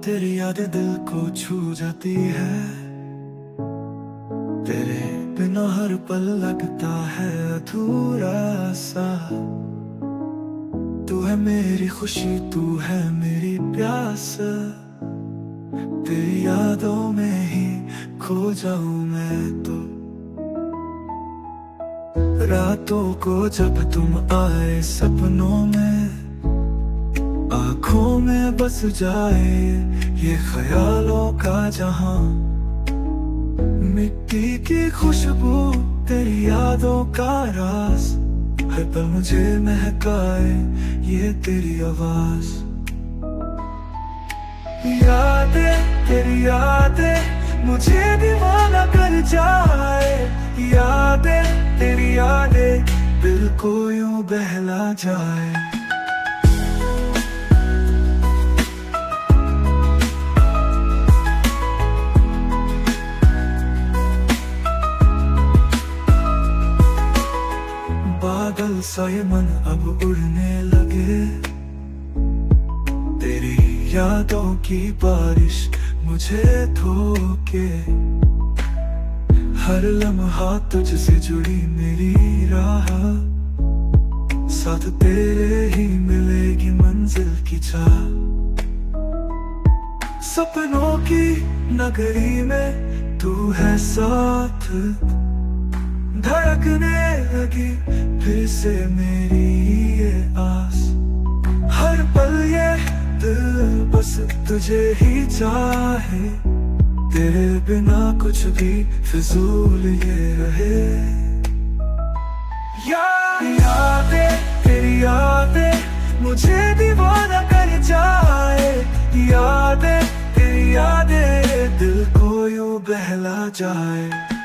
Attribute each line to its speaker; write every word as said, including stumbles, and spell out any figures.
Speaker 1: तेरी यादें दिल को छू जाती है, तेरे बिना हर पल लगता है अधूरा सा। तू है मेरी खुशी, तू है मेरी प्यास, तेरी यादों में ही खो जाऊं मैं तो। रातों को जब तुम आए सपनों में, आँखों में बस जाए ये ख्यालों का जहां। मिट्टी की खुशबू तेरी यादों का राज, हर पल मुझे महकाए ये तेरी आवाज। यादें तेरी यादें मुझे दीवाना कर जाए, यादें तेरी यादें दिल को यूं बहला जाए। बादल सा ये मन अब उड़ने लगे, तेरी यादों की बारिश मुझे धोके। हर लम्हा तुझसे जुड़ी मेरी राह, साथ तेरे ही मिलेगी मंजिल की चाह। सपनों की नगरी में तू है साथ, धड़कने लगी फिर से मेरी ये आस। हर पल ये दिल बस तुझे ही चाहे, तेरे बिना कुछ भी फिजूल ये रहे। यार यादें तेरी यादें मुझे दीवाना कर जाए, यादें तेरी यादें दिल को यूं बहला जाए।